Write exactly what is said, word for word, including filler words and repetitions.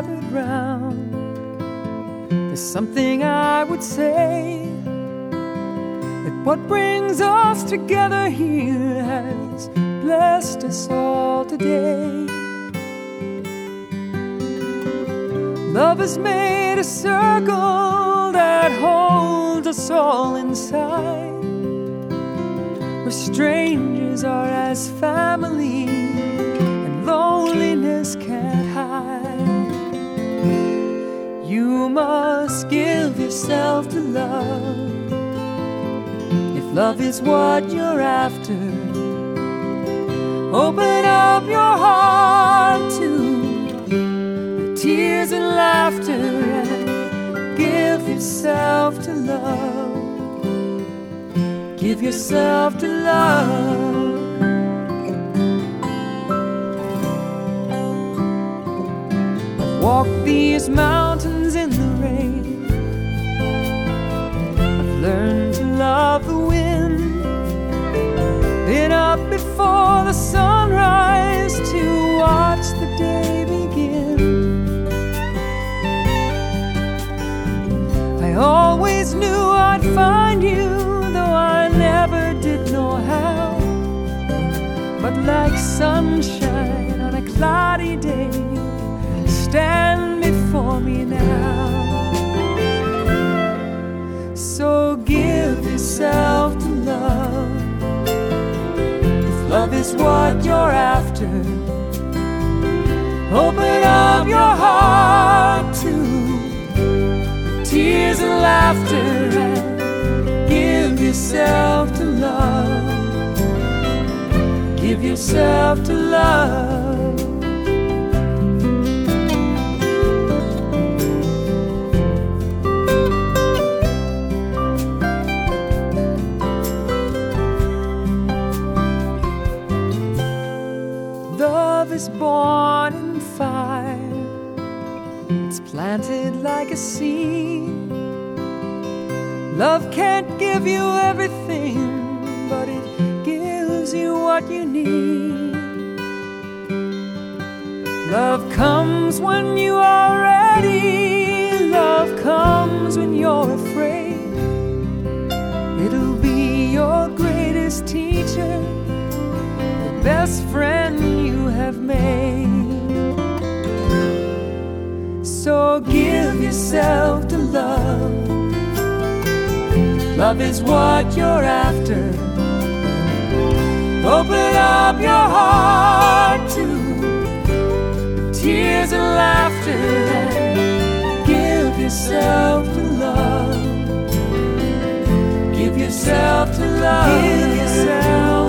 gathered round, there's something I would say, that what brings us together here has blessed us all today. Love has made a circle that holds us all inside, where strangers are as family and loneliness can't hide. You must give yourself to love, if love is what you're after. Open up your heart to the tears and laughter, and give yourself to love. Give yourself to love. I've walked these mountains in the rain, I've learned to love the wind, been up before the sunrise to watch the day begin. I always knew I'd find you, though I never did know how. But like sunshine on a cloudy day, stand before me now. So give yourself to love, if love is what you're after. Open up your heart to tears and laughter, and give yourself to love. Give yourself to love. Love is born in fire, it's planted like a seed. Love can't give you everything, but it gives you what you need. Love comes when you are ready, love comes when you're afraid. It'll be your greatest teacher, the best friend you have made. So give yourself to love, love is what you're after. Open up your heart to tears and laughter, and give yourself to love. Give yourself to love. Give yourself